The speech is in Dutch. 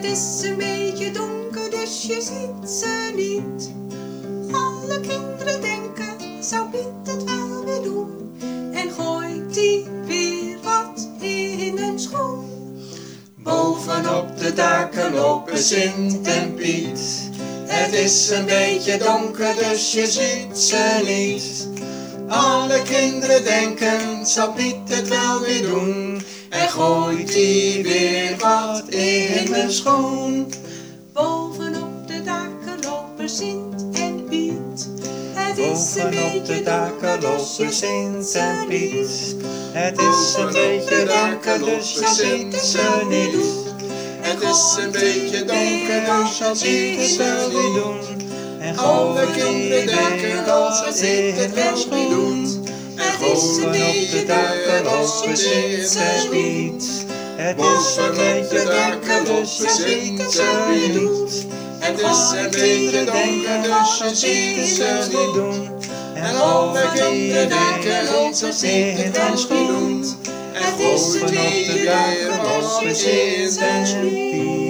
is een beetje donker, dus je ziet ze niet. Alle kinderen denken, zou Piet het wel weer doen? En gooit die weer wat in een schoen. Bovenop de daken lopen Sint en Piet. Het is een beetje donker, dus je ziet ze niet. Alle kinderen denken, zal Piet het wel weer doen? En gooit hij weer wat in mijn schoen. Bovenop de daken lopen Sint en Piet. Het is een Bovenop beetje de daken donker, dus je lopen ziet Sint ze en Piet. niet. Het is een beetje donker, dus je ziet ze niet. Het is een beetje donker, dus je ziet ze niet doen. En Alle gooit kinderen denken, wat ze ziet het wel weer doen. Het is een beetje donker, dus je ziet ze niet. Het is een beetje donker, dus je ziet ze niet. Het is een beetje donker, dus je ziet ze niet doen. En alle kinderen denken, ze ziet het wel weer doen. En Het is een beetje donker, dus je ziet ze niet.